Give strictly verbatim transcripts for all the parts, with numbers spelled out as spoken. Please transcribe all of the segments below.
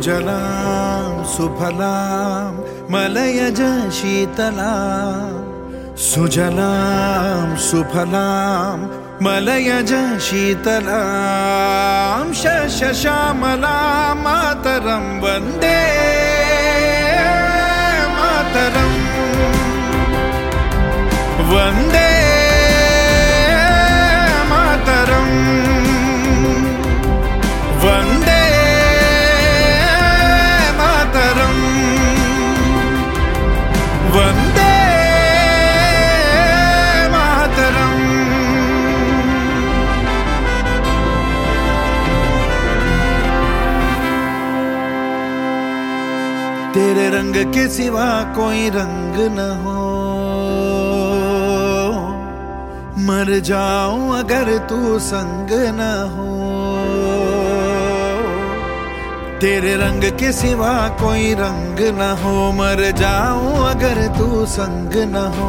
सुजलां सुफलां मलयज शीतलां सुजलां सुफलां मलयज शीतलां शस्यश्यामलां मातरं वन्दे मातरं वन्दे मातरं वन्दे मातरं वन्दे मातरं। तेरे रंग के सिवा कोई रंग न हो, मर जाऊं अगर तू संग न हो। तेरे रंग के सिवा कोई रंग न हो, मर जाऊं अगर तू संग न हो।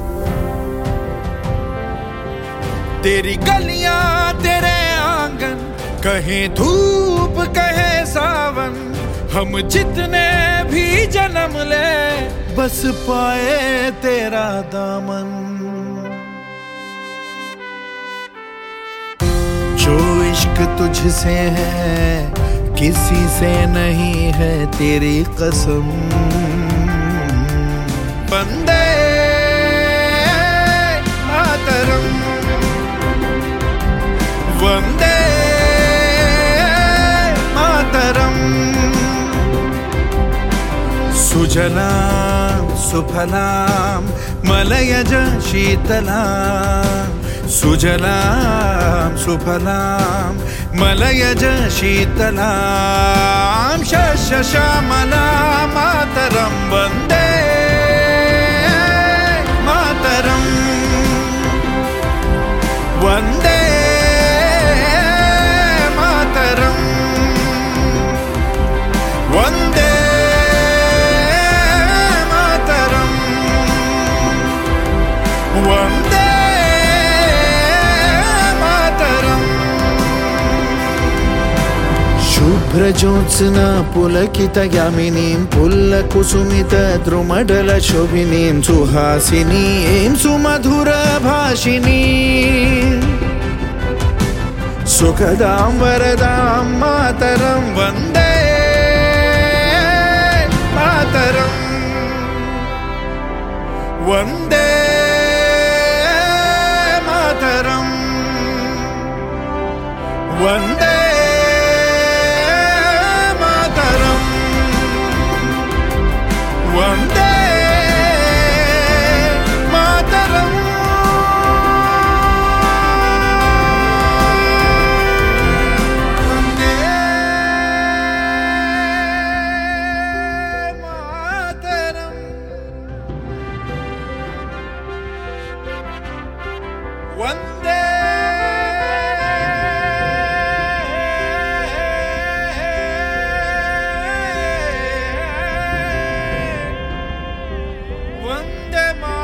तेरी गलियां तेरे आंगन, कहे धूप कहे सावन, हम जितने भी जन्म ले बस पाए तेरा दामन। जो इश्क तुझसे है किसी से नहीं है तेरी कसम। वंदे मातरम वंदे मातरम। सुजलां सुफलां मलयज शीतलां सुजलां सुफलां मलयज शीतलां शस्यश्यामलां मातरं वन्दे मातरं वन्दे मातरं वन्दे मातरं वन्दे शुभ्रज्योत्स्ना पुलकितयामिनीं पुल्लकुसुमितद्रुमडलशोभिनीं सुहासिनीं सुमधुरभाषिणीं सुखदां वरदां मातरं वन्दे मातरं वन्दे मातरं वन्दे वन्दे मातरं। वन्दे मातरं। वन्दे वन्दे मातरम्।